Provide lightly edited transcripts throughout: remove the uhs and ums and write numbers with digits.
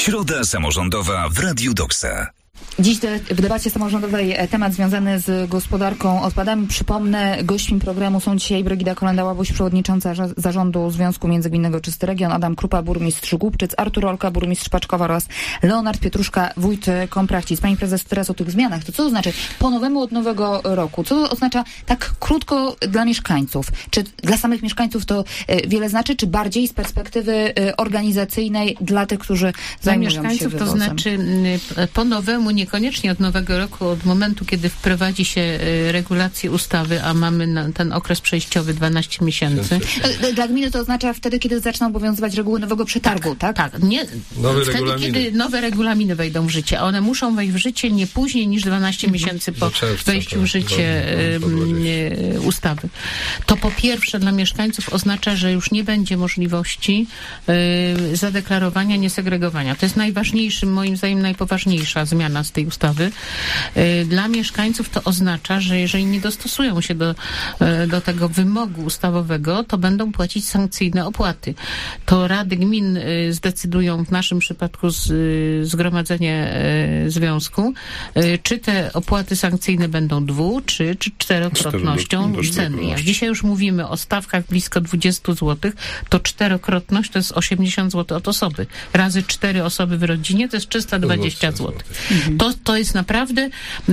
Środa samorządowa w Radiu Doksa. Dziś w debacie samorządowej temat związany z gospodarką odpadami. Przypomnę, gośćmi programu są dzisiaj Brygida Kolenda-Łabuś, przewodnicząca zarządu Związku Międzygminnego Czysty Region, Adam Krupa, burmistrz Głubczyc, Artur Olka, burmistrz Paczkowa oraz Leonard Pietruszka, wójt Komprachcic. Pani prezes, teraz o tych zmianach. To co to znaczy po nowemu od nowego roku? Co to oznacza tak krótko dla mieszkańców? Czy dla samych mieszkańców to wiele znaczy, czy bardziej z perspektywy organizacyjnej dla tych, którzy zajmują się wywozem? To znaczy po nowemu niekoniecznie od nowego roku, od momentu, kiedy wprowadzi się regulacje ustawy, a mamy ten okres przejściowy 12 miesięcy. Dla gminy to oznacza wtedy, kiedy zaczną obowiązywać reguły nowego przetargu, tak? Tak. Nie, wtedy, kiedy nowe regulaminy wejdą w życie, a one muszą wejść w życie nie później niż 12 miesięcy po wejściu w życie ustawy. To po pierwsze dla mieszkańców oznacza, że już nie będzie możliwości zadeklarowania niesegregowania. To jest najważniejszym, moim zdaniem najpoważniejsza zmiana z tej ustawy. Dla mieszkańców to oznacza, że jeżeli nie dostosują się do tego wymogu ustawowego, to będą płacić sankcyjne opłaty. To rady gmin zdecydują, w naszym przypadku zgromadzenie związku, czy te opłaty sankcyjne będą czy czterokrotnością ceny. Jak dzisiaj już mówimy o stawkach blisko 20 zł, to czterokrotność to jest 80 zł od osoby. Razy 4 osoby w rodzinie to jest 320 zł. To jest naprawdę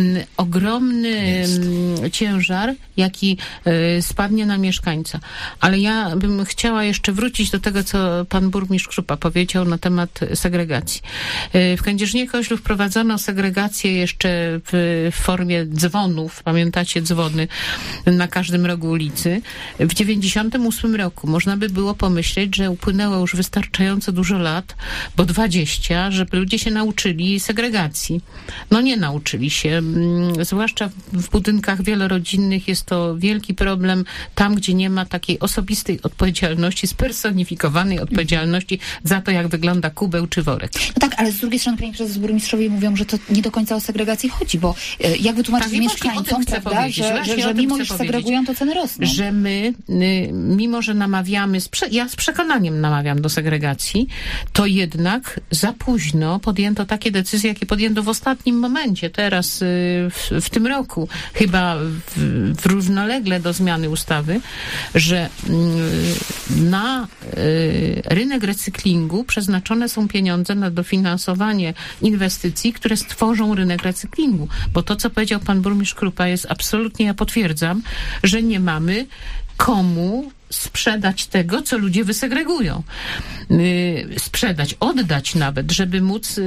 ogromny ciężar, jaki spadnie na mieszkańca. Ale ja bym chciała jeszcze wrócić do tego, co pan burmistrz Krupa powiedział na temat segregacji. W Kędzierzynie-Koźlu wprowadzono segregację jeszcze w formie dzwonów. Pamiętacie dzwony na każdym rogu ulicy. W 98 roku można by było pomyśleć, że upłynęło już wystarczająco dużo lat, bo 20, żeby ludzie się nauczyli segregacji. No nie nauczyli się. Zwłaszcza w budynkach wielorodzinnych jest to wielki problem. Tam, gdzie nie ma takiej osobistej odpowiedzialności, spersonifikowanej odpowiedzialności za to, jak wygląda kubeł czy worek. No tak, ale z drugiej strony pani prezes, burmistrzowie mówią, że to nie do końca o segregacji chodzi, bo jak wytłumaczyć mieszkańcom, prawda, że mimo iż segregują, to ceny rosną. Że my, mimo że namawiamy, ja z przekonaniem namawiam do segregacji, to jednak za późno podjęto takie decyzje, jakie podjęto w ostatnim momencie, teraz w tym roku, chyba równolegle do zmiany ustawy, że na rynek recyklingu przeznaczone są pieniądze na dofinansowanie inwestycji, które stworzą rynek recyklingu. Bo to, co powiedział pan burmistrz Krupa, jest absolutnie, ja potwierdzam, że nie mamy komu sprzedać tego, co ludzie wysegregują. Sprzedać, oddać nawet, żeby móc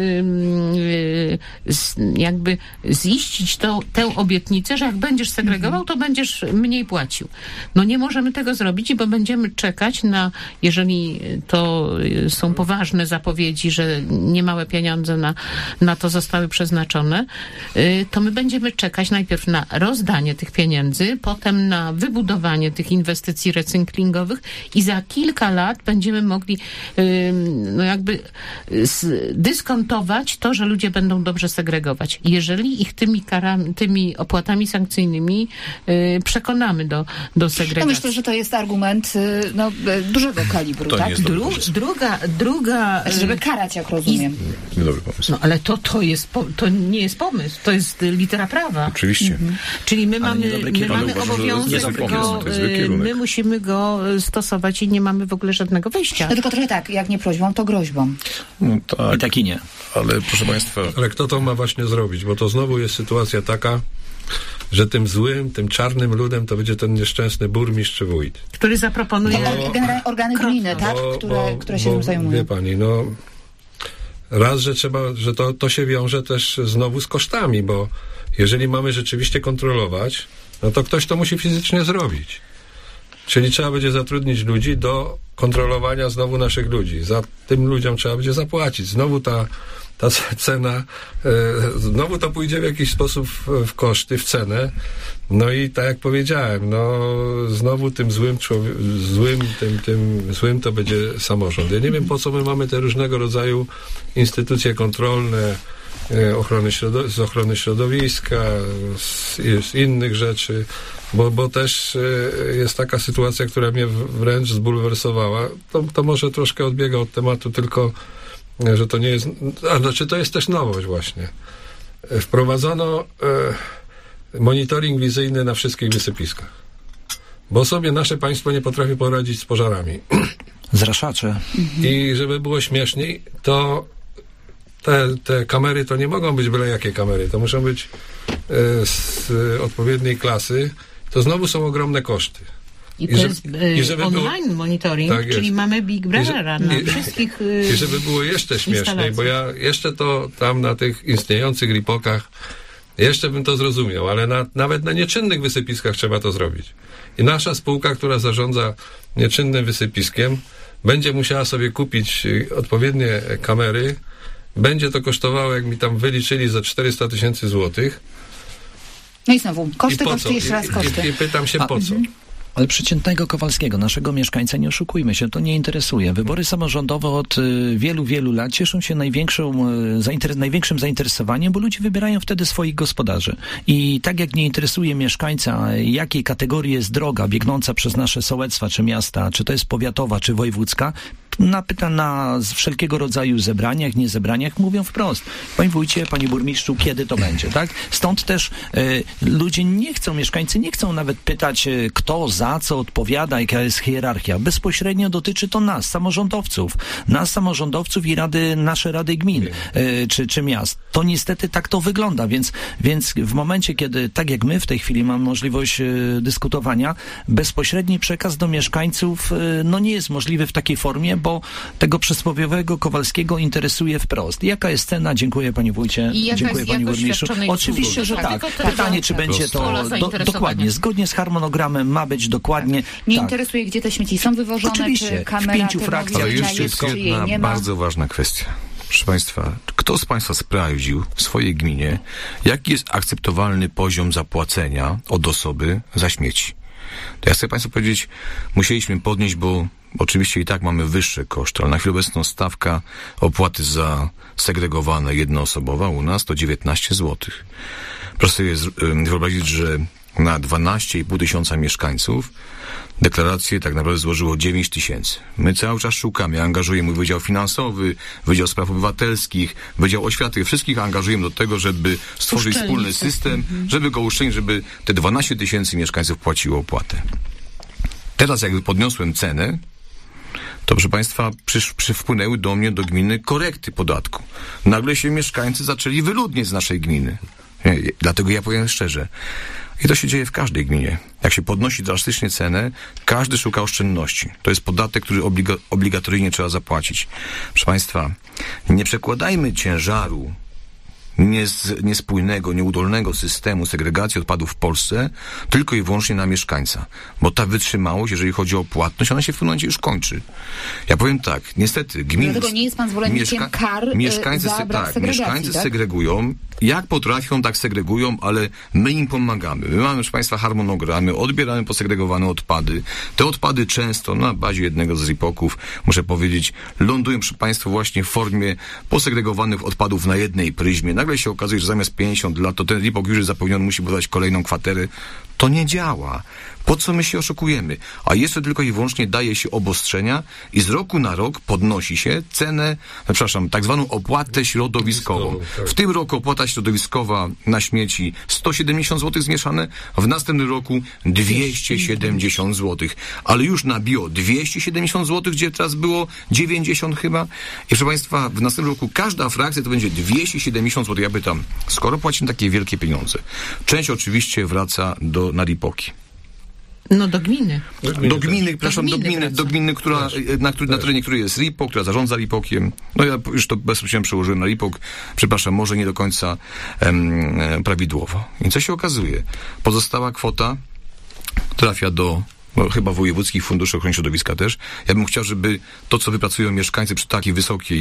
jakby ziścić tę obietnicę, że jak będziesz segregował, to będziesz mniej płacił. No nie możemy tego zrobić, bo będziemy czekać na, jeżeli to są poważne zapowiedzi, że niemałe pieniądze na to zostały przeznaczone, to my będziemy czekać najpierw na rozdanie tych pieniędzy, potem na wybudowanie tych inwestycji recyklingowych i za kilka lat będziemy mogli no jakby dyskontować to, że ludzie będą dobrze segregować. Jeżeli ich tymi opłatami sankcyjnymi przekonamy do segregacji. No myślę, że to jest argument dużego kalibru, to tak? Druga... Żeby karać, jak rozumiem. Niedobry pomysł. No ale to nie jest pomysł, to jest litera prawa. Oczywiście. Czyli my mamy obowiązek my musimy go stosować i nie mamy w ogóle żadnego wyjścia. No tylko trochę tak, jak nie prośbą, to groźbą. No tak. I tak i nie. Ale proszę państwa... Ale kto to ma właśnie zrobić? Bo to znowu jest sytuacja taka, że tym złym, tym czarnym ludem to będzie ten nieszczęsny burmistrz czy wójt. Który zaproponuje... Generalnie organy gminy, tak? Które się tym zajmują. Wie pani, raz, że to się wiąże też znowu z kosztami, bo jeżeli mamy rzeczywiście kontrolować, no to ktoś to musi fizycznie zrobić. Czyli trzeba będzie zatrudnić ludzi do kontrolowania znowu naszych ludzi. Za tym ludziom trzeba będzie zapłacić. Znowu ta cena, znowu to pójdzie w jakiś sposób w koszty, w cenę. No i tak jak powiedziałem, znowu tym złym to będzie samorząd. Ja nie wiem, po co my mamy te różnego rodzaju instytucje kontrolne, z ochrony środowiska, z innych rzeczy, bo też jest taka sytuacja, która mnie wręcz zbulwersowała. To może troszkę odbiega od tematu, tylko że to nie jest, znaczy to jest też nowość właśnie. Wprowadzono monitoring wizyjny na wszystkich wysypiskach, bo sobie nasze państwo nie potrafi poradzić z pożarami. Zraszacze. I żeby było śmieszniej, to te kamery to nie mogą być byle jakie kamery, to muszą być z odpowiedniej klasy. To znowu są ogromne koszty. I to jest online monitoring, tak czyli mamy Big Brothera na wszystkich I żeby było jeszcze śmieszniej, bo ja jeszcze to tam na tych istniejących RIPOK-ach jeszcze bym to zrozumiał, ale nawet na nieczynnych wysypiskach trzeba to zrobić. I nasza spółka, która zarządza nieczynnym wysypiskiem, będzie musiała sobie kupić odpowiednie kamery. Będzie to kosztowało, jak mi tam wyliczyli, za 400 000 złotych. No i znowu, koszty, jeszcze raz koszty. I pytam się, po co? Ale przeciętnego Kowalskiego, naszego mieszkańca, nie oszukujmy się, to nie interesuje. Wybory samorządowe od wielu, wielu lat cieszą się największym zainteresowaniem, bo ludzie wybierają wtedy swoich gospodarzy. I tak jak nie interesuje mieszkańca, jakiej kategorii jest droga biegnąca przez nasze sołectwa czy miasta, czy to jest powiatowa, czy wojewódzka, na wszelkiego rodzaju zebraniach, niezebraniach mówią wprost: panie wójcie, panie burmistrzu, kiedy to będzie, tak? Stąd też ludzie mieszkańcy nie chcą nawet pytać, kto za co odpowiada, jaka jest hierarchia. Bezpośrednio dotyczy to nas, samorządowców i nasze rady gmin czy miast. To niestety tak to wygląda, więc w momencie, kiedy, tak jak my w tej chwili mamy możliwość dyskutowania, bezpośredni przekaz do mieszkańców nie jest możliwy w takiej formie, bo tego przysłowiowego Kowalskiego interesuje wprost. Jaka jest cena? Dziękuję panie wójcie, dziękuję panie burmistrzu. Oczywiście, że tak. Pytanie, czy będzie to dokładnie, zgodnie z harmonogramem ma być dokładnie. Nie interesuje, gdzie te śmieci są wywożone, oczywiście, czy kamera w 5 frakcjach. Ale jeszcze jest jedna bardzo ważna kwestia. Proszę państwa, kto z państwa sprawdził w swojej gminie, jaki jest akceptowalny poziom zapłacenia od osoby za śmieci? To ja chcę państwu powiedzieć, musieliśmy podnieść, bo oczywiście i tak mamy wyższe koszty, ale na chwilę obecną stawka opłaty za segregowane jednoosobowa u nas to 19 zł. Proszę sobie wyobrazić, że na 12,5 tysiąca mieszkańców deklarację tak naprawdę złożyło 9 000. My cały czas szukamy, angażujemy Wydział Finansowy, Wydział Spraw Obywatelskich, Wydział Oświaty, wszystkich angażujemy do tego, żeby stworzyć wspólny system, żeby go uszczelnić, żeby te 12 000 mieszkańców płaciło opłatę. Teraz jakby podniosłem cenę, to proszę państwa, wpłynęły do mnie, do gminy, korekty podatku. Nagle się mieszkańcy zaczęli wyludniać z naszej gminy. Dlatego ja powiem szczerze, i to się dzieje w każdej gminie. Jak się podnosi drastycznie cenę, każdy szuka oszczędności. To jest podatek, który obligatoryjnie trzeba zapłacić. Proszę państwa, nie przekładajmy ciężaru niespójnego, nieudolnego systemu segregacji odpadów w Polsce tylko i wyłącznie na mieszkańca. Bo ta wytrzymałość, jeżeli chodzi o płatność, ona się w pewnym momencie już kończy. Ja powiem tak, niestety gminy... Dlatego nie jest pan zwolennikiem kar za brak segregacji, mieszkańcy segregują, jak potrafią, tak segregują, ale my im pomagamy. My mamy, proszę państwa, harmonogramy, odbieramy posegregowane odpady. Te odpady często na bazie jednego z RIPOK-ów, muszę powiedzieć, lądują, proszę państwa, właśnie w formie posegregowanych odpadów na jednej pryzmie. Nagle się okazuje, że zamiast 50 lat, to ten RIPOK już jest zapewniony, musi budować kolejną kwaterę. To nie działa. Po co my się oszukujemy? A jeszcze tylko i wyłącznie daje się obostrzenia i z roku na rok podnosi się cenę, tak zwaną opłatę środowiskową. W tym roku opłata środowiskowa na śmieci 170 zł zmieszane, a w następnym roku 270 zł. Ale już na bio 270 zł, gdzie teraz było 90 chyba. I proszę państwa, w następnym roku każda frakcja to będzie 270 zł. Ja pytam, skoro płacimy takie wielkie pieniądze, część oczywiście wraca na RIPOK-i. No do gminy. Do gminy, która, na terenie której jest RIPOK, która zarządza RIPOK-iem. No ja już to bezpośrednio przełożyłem na RIPOK. Przepraszam, może nie do końca prawidłowo. I co się okazuje? Pozostała kwota trafia do chyba wojewódzkich funduszy ochrony środowiska też. Ja bym chciał, żeby to, co wypracują mieszkańcy przy takiej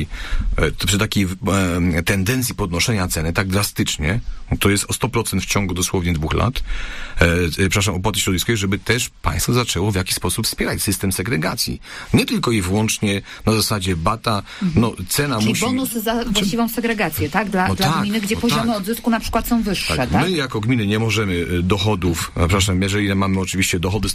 tendencji podnoszenia ceny, tak drastycznie, to jest o 100% w ciągu dosłownie 2 lat, opłaty środowiskowej, żeby też państwo zaczęło w jakiś sposób wspierać system segregacji. Nie tylko i wyłącznie na zasadzie bata, cena czyli musi... bonusy za właściwą segregację, tak? Dla gminy, gdzie poziomy odzysku na przykład są wyższe, tak? My jako gminy nie możemy dochodów, jeżeli mamy oczywiście dochody z tego tytułu,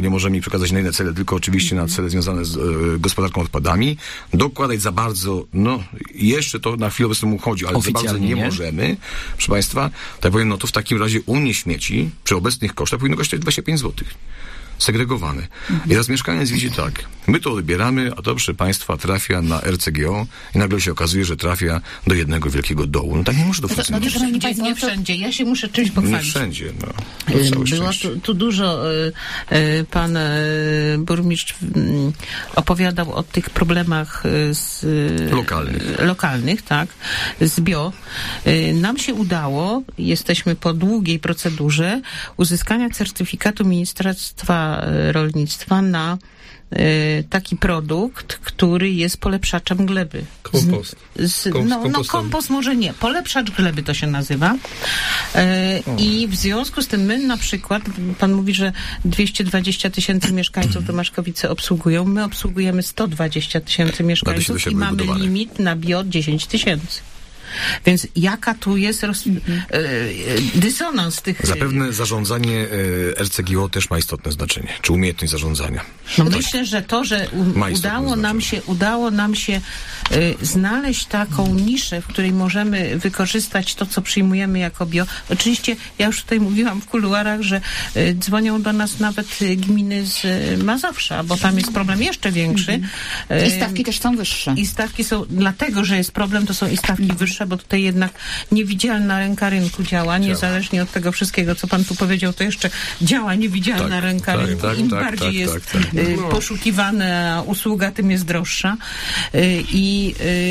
nie możemy ich przekazać na inne cele, tylko oczywiście na cele związane z gospodarką odpadami. Dokładać za bardzo, jeszcze to na chwilę obecną chodzi, ale za bardzo nie możemy, proszę Państwa. Tak powiem, to w takim razie u mnie śmieci przy obecnych kosztach powinno kosztować 25 zł. Segregowane. I teraz mieszkaniec widzi tak, my to odbieramy, a to, proszę Państwa, trafia na RCGO i nagle się okazuje, że trafia do jednego wielkiego dołu. Tak nie może to funkcjonować. Nie wszędzie. Ja się muszę czymś pochwalić. Nie wszędzie. Było tu dużo, pan burmistrz opowiadał o tych problemach lokalnych, tak, z bio. Nam się udało, jesteśmy po długiej procedurze uzyskania certyfikatu Ministerstwa Rolnictwa na taki produkt, który jest polepszaczem gleby. Kompost. Kompost może nie. Polepszacz gleby to się nazywa. I w związku z tym my na przykład, pan mówi, że 220 000 mieszkańców Tomaszkowice obsługują. My obsługujemy 120 000 mieszkańców i mamy limit na bio 10 000. Więc jaka tu jest dysonans tych... Zapewne zarządzanie RCGO też ma istotne znaczenie. Czy umiejętność zarządzania. Myślę, że to, że udało nam się znaleźć taką niszę, w której możemy wykorzystać to, co przyjmujemy jako bio. Oczywiście, ja już tutaj mówiłam w kuluarach, że dzwonią do nas nawet gminy z Mazowsza, bo tam jest problem jeszcze większy. I stawki też są wyższe. I stawki są, dlatego, że jest problem, to są i stawki wyższe, bo tutaj jednak niewidzialna ręka rynku działa, niezależnie od tego wszystkiego, co pan tu powiedział, to jeszcze działa niewidzialna ręka rynku. Im bardziej jest poszukiwana usługa, tym jest droższa. I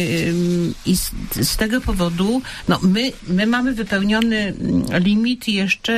z tego powodu my mamy wypełniony limit i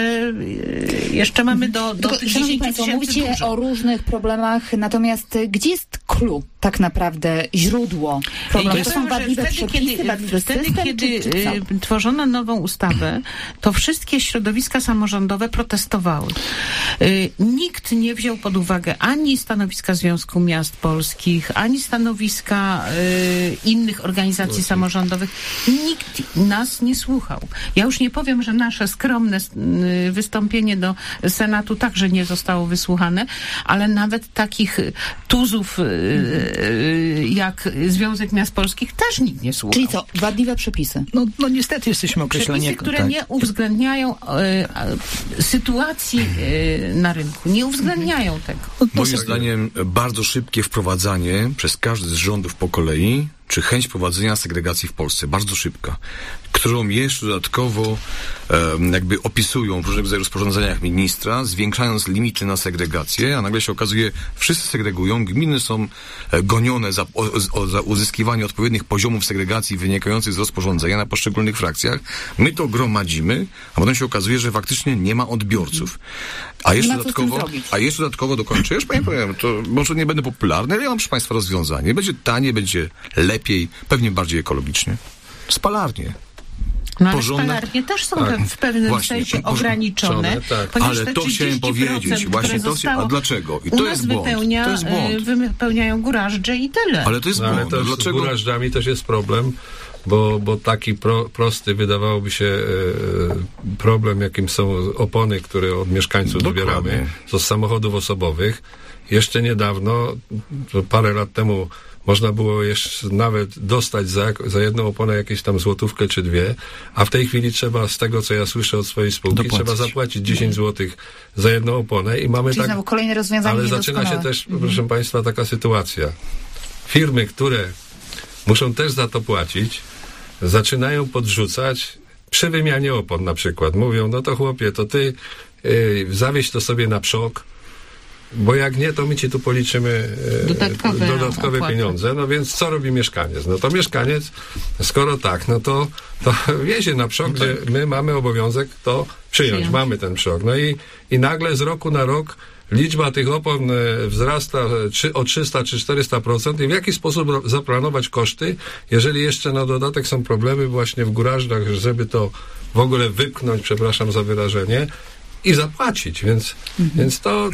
jeszcze mamy do tych 10 000 mówicie o różnych problemach, natomiast gdzie jest clue tak naprawdę, źródło problemu? To są wadliwe przepisy, wadliwy system, kiedy tworzono nową ustawę, to wszystkie środowiska samorządowe protestowały. Nikt nie wziął pod uwagę ani stanowiska Związku Miast Polskich, ani stanowiska innych organizacji samorządowych. Nikt nas nie słuchał. Ja już nie powiem, że nasze skromne wystąpienie do Senatu także nie zostało wysłuchane, ale nawet takich tuzów jak Związek Miast Polskich też nikt nie słuchał. Czyli co? Wadliwe przepisy. No niestety jesteśmy określeni. Przepisy, które nie uwzględniają sytuacji na rynku. Nie uwzględniają tego. Moim zdaniem bardzo szybkie wprowadzanie przez każdy z rządów po kolei, czy chęć prowadzenia segregacji w Polsce, bardzo szybka, którą jeszcze dodatkowo jakby opisują w różnego rodzaju rozporządzeniach ministra, zwiększając limity na segregację, a nagle się okazuje, wszyscy segregują, gminy są gonione za uzyskiwanie odpowiednich poziomów segregacji wynikających z rozporządzenia na poszczególnych frakcjach. My to gromadzimy, a potem się okazuje, że faktycznie nie ma odbiorców. A jeszcze dodatkowo dokończę, już powiem, to może nie będę popularny, ale ja mam, proszę Państwa, rozwiązanie. Będzie taniej, będzie lepiej, pewnie bardziej ekologicznie. Spalarnie. No ale spalarnie też są w pewnym sensie ograniczone. Ale to chciałem powiedzieć. Właśnie to a dlaczego? I to jest błąd. Wypełniają gurażdże i tyle. Ale to jest błąd. Ale dlaczego? Z gurażdżami też jest problem, bo taki prosty wydawałoby się problem, jakim są opony, które od mieszkańców zbieramy, z samochodów osobowych. Jeszcze niedawno, parę lat temu, można było jeszcze nawet dostać za jedną oponę jakieś tam złotówkę czy dwie, a w tej chwili trzeba, z tego co ja słyszę od swojej spółki, trzeba zapłacić 10 zł za jedną oponę i mamy znowu kolejne rozwiązanie. Ale zaczyna się też, proszę Państwa, taka sytuacja. Firmy, które muszą też za to płacić, zaczynają podrzucać przy wymianie opon na przykład. Mówią, no to chłopie, to ty zawieź to sobie na przok, bo jak nie, to my ci tu policzymy dodatkowe pieniądze. No więc co robi mieszkaniec? No to mieszkaniec, skoro tak, no to wiezie na przok, gdzie my mamy obowiązek to przyjąć. Mamy ten przok. No i nagle z roku na rok liczba tych opon wzrasta o 300 czy 400% i w jaki sposób zaplanować koszty, jeżeli jeszcze na dodatek są problemy właśnie w gurażdżach, żeby to w ogóle wypchnąć, przepraszam za wyrażenie, i zapłacić, więc to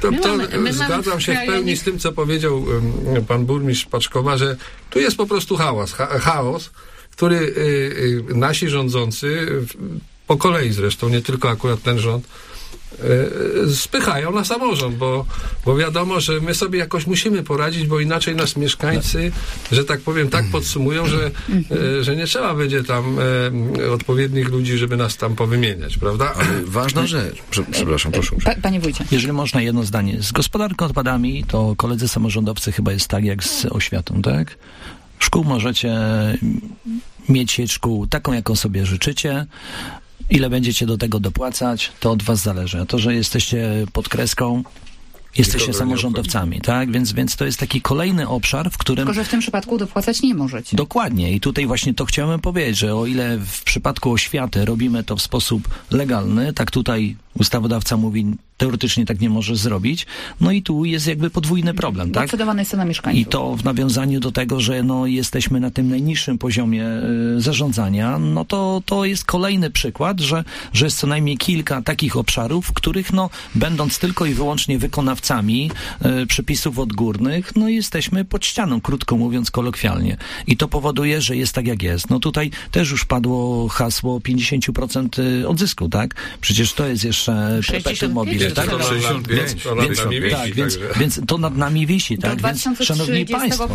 zgadzam się w pełni z tym, co powiedział pan burmistrz Paczkowa, że tu jest po prostu chaos, który nasi rządzący, po kolei zresztą, nie tylko akurat ten rząd, spychają na samorząd, bo wiadomo, że my sobie jakoś musimy poradzić, bo inaczej nas mieszkańcy, że tak powiem, tak podsumują, że nie trzeba będzie tam odpowiednich ludzi, żeby nas tam powymieniać, prawda? Ale ważna rzecz. Przepraszam, proszę. Panie wójcie. Jeżeli można jedno zdanie. Z gospodarką odpadami to koledzy samorządowcy chyba jest tak jak z oświatą, tak? Szkół możecie mieć sieć szkół taką, jaką sobie życzycie. Ile będziecie do tego dopłacać, to od was zależy. A to, że jesteście pod kreską, jesteście samorządowcami, tak? Więc to jest taki kolejny obszar, w którym... Tylko, że w tym przypadku dopłacać nie możecie. Dokładnie. I tutaj właśnie to chciałem powiedzieć, że o ile w przypadku oświaty robimy to w sposób legalny, tak tutaj ustawodawca mówi, teoretycznie tak nie może zrobić. No i tu jest jakby podwójny problem, tak? Decydowany jest na mieszkańców. I to w nawiązaniu do tego, że jesteśmy na tym najniższym poziomie zarządzania, no to jest kolejny przykład, że jest co najmniej kilka takich obszarów, w których będąc tylko i wyłącznie wykonawcami przepisów odgórnych, jesteśmy pod ścianą, krótko mówiąc kolokwialnie. I to powoduje, że jest tak jak jest. No tutaj też już padło hasło 50% odzysku, tak? Przecież to jest jeszcze perpetuum mobile. Tak? 65. Więc to nad nami wisi, tak? Do Więc, szanowni państwo,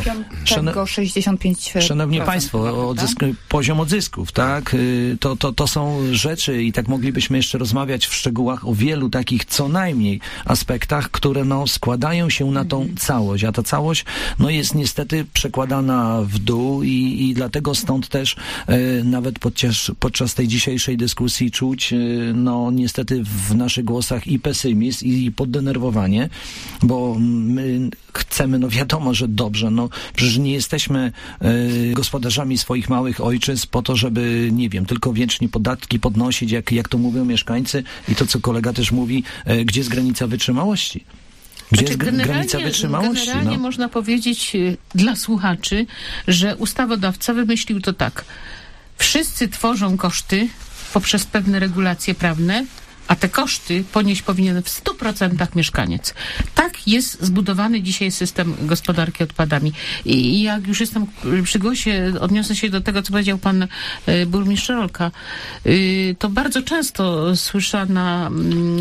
65%. Szanowni państwo, poziom odzysków, tak? To są rzeczy i tak moglibyśmy jeszcze rozmawiać w szczegółach o wielu takich co najmniej aspektach, które składają się na tą całość, a ta całość jest niestety przekładana w dół i dlatego stąd też nawet podczas tej dzisiejszej dyskusji czuć niestety w naszych głosach i pesymizm, i poddenerwowanie, bo my chcemy, wiadomo, że dobrze, przecież nie jesteśmy gospodarzami swoich małych ojczyzn po to, żeby, nie wiem, tylko wiecznie podatki podnosić, jak to mówią mieszkańcy i to, co kolega też mówi, gdzie jest granica wytrzymałości. Gdzie jest granica wytrzymałości? Generalnie można powiedzieć dla słuchaczy, że ustawodawca wymyślił to tak. Wszyscy tworzą koszty poprzez pewne regulacje prawne, a te koszty ponieść powinien w 100% mieszkaniec. Tak jest zbudowany dzisiaj system gospodarki odpadami. I jak już jestem przy głosie, odniosę się do tego, co powiedział pan burmistrz Rolka. To bardzo często słyszana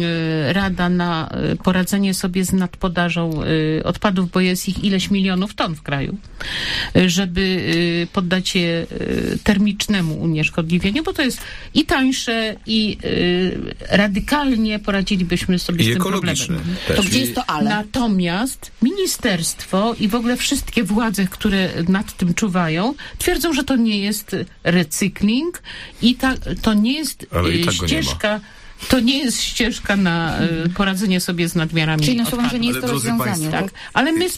rada na poradzenie sobie z nadpodażą odpadów, bo jest ich ileś milionów ton w kraju, żeby poddać je termicznemu unieszkodliwieniu, bo to jest i tańsze, i radykalnie poradzilibyśmy sobie z tym problemem. To gdzie jest to ale? Natomiast ministerstwo i w ogóle wszystkie władze, które nad tym czuwają, twierdzą, że to nie jest recykling i to nie jest ścieżka. To nie jest ścieżka na poradzenie sobie z nadmiarami. Czyli słowem, że nie jest to rozwiązanie. Tak? Ale my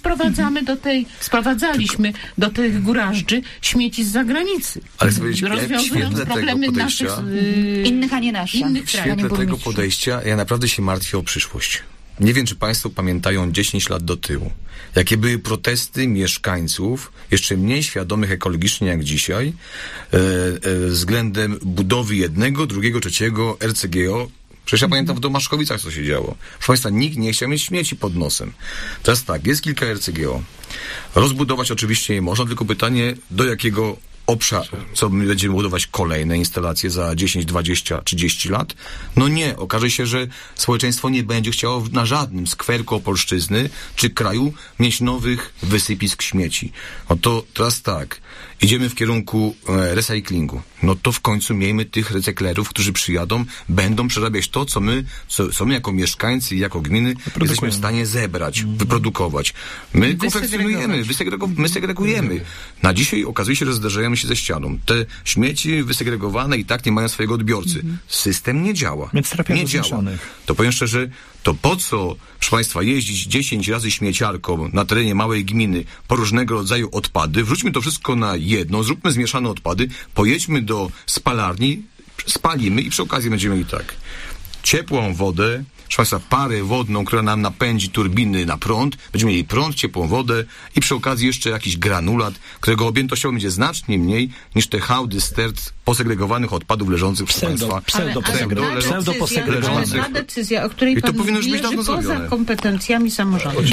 sprowadzaliśmy do tych gurażdży śmieci z zagranicy. Ale rozwiązując problemy naszych innych, a nie naszych. W świetle tego podejścia ja naprawdę się martwię o przyszłość. Nie wiem, czy państwo pamiętają 10 lat do tyłu. Jakie były protesty mieszkańców, jeszcze mniej świadomych ekologicznie jak dzisiaj, względem budowy jednego, drugiego, trzeciego RCGO. Przecież ja pamiętam w Domaszkowicach, co się działo. Proszę państwa, nikt nie chciał mieć śmieci pod nosem. Teraz tak, jest kilka RCGO. Rozbudować oczywiście nie można, tylko pytanie, do jakiego obszar, co my będziemy budować kolejne instalacje za 10, 20, 30 lat? No nie. Okaże się, że społeczeństwo nie będzie chciało na żadnym skwerku Opolszczyzny czy kraju mieć nowych wysypisk śmieci. No to teraz tak. Idziemy w kierunku recyklingu. No to w końcu miejmy tych recyklerów, którzy przyjadą, będą przerabiać to, co my jako mieszkańcy i jako gminy jesteśmy w stanie zebrać, wyprodukować. My konfekcjonujemy, my segregujemy. Na dzisiaj okazuje się, że zderzamy się ze ścianą. Te śmieci wysegregowane i tak nie mają swojego odbiorcy. System nie działa. Nie działa. To powiem szczerze, to po co, proszę państwa, jeździć 10 razy śmieciarką na terenie małej gminy po różnego rodzaju odpady? Wrzućmy to wszystko na jedno, zróbmy zmieszane odpady, pojedźmy do spalarni, spalimy i przy okazji będziemy mieli tak. Ciepłą wodę, proszę państwa, parę wodną, która nam napędzi turbiny na prąd, będziemy mieli prąd, ciepłą wodę i przy okazji jeszcze jakiś granulat, którego objętościowo będzie znacznie mniej niż te hałdy stert posegregowanych odpadów leżących, proszę państwa. Pseudoposegregowanych. Ta decyzja, o której pan mówi, leży poza kompetencjami samorządu.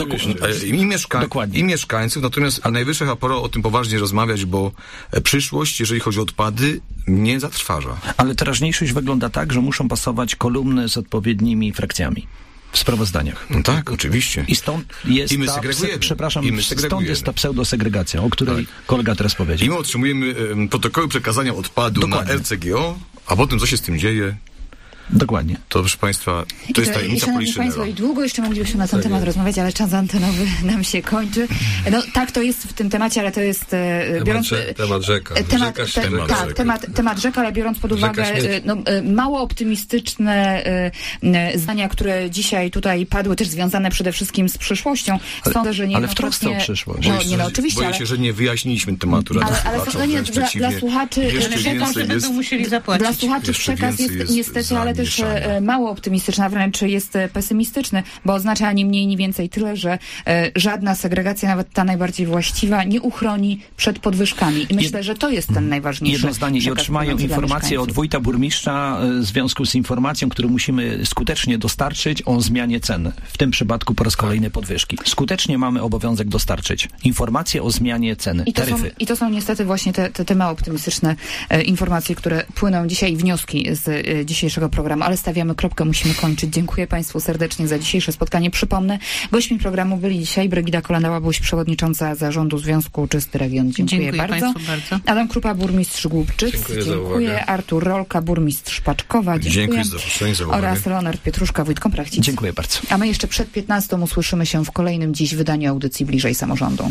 I mieszkańców, natomiast najwyższa pora o tym poważnie rozmawiać, bo przyszłość, jeżeli chodzi o odpady, nie zatrważa. Ale teraźniejszość wygląda tak, że muszą pasować kolumny z odpowiednimi frakcjami. mieszkaniami w sprawozdaniach. No tak, oczywiście. I stąd jest stąd jest ta pseudosegregacja, o której kolega teraz powiedział. I my otrzymujemy protokoły przekazania odpadu na RCGO, a potem co się z tym dzieje? Dokładnie. To, proszę Państwa, to jest tajemnica Poliszynela. I długo jeszcze moglibyśmy na ten temat rozmawiać, ale czas antenowy nam się kończy. No tak, to jest w tym temacie, ale to jest... Temat rzeka. Temat rzeka, ale biorąc pod uwagę mało optymistyczne zdania, które dzisiaj tutaj padły, też związane przede wszystkim z przyszłością. Sądzę, że ale w trosce o przyszłość. Oczywiście, boję się, że nie wyjaśniliśmy tematu. Dla słuchaczy będą musieli zapłacić. Dla słuchaczy przekaz jest niestety, ale też mało optymistyczny, a wręcz jest pesymistyczny, bo oznacza ani mniej, ani więcej tyle, że żadna segregacja, nawet ta najbardziej właściwa, nie uchroni przed podwyżkami. I myślę, że to jest ten najważniejszy jedno zdanie. I otrzymają informację od wójta burmistrza w związku z informacją, którą musimy skutecznie dostarczyć o zmianie cen. W tym przypadku po raz kolejny podwyżki. Skutecznie mamy obowiązek dostarczyć informację o zmianie ceny, taryfy. I to są niestety właśnie te mało optymistyczne informacje, które płyną dzisiaj, wnioski z dzisiejszego programu. Ale stawiamy kropkę, musimy kończyć. Dziękuję Państwu serdecznie za dzisiejsze spotkanie. Przypomnę, gośćmi programu byli dzisiaj Brygida Kolenda-Łabuś, przewodnicząca Zarządu Związku Czysty Region. Dziękuję bardzo. Adam Krupa, burmistrz Głubczyc. Dziękuję. Artur Rolka, burmistrz Paczkowa. Dziękuję za zaproszenie, za uwagę. Oraz Leonard Pietruszka, wójt Komprachcic. Dziękuję bardzo. A my jeszcze przed 15 usłyszymy się w kolejnym dziś wydaniu audycji Bliżej Samorządu.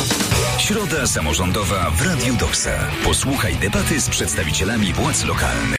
Środa samorządowa w Radiu Doksa. Posłuchaj debaty z przedstawicielami władz lokalnych.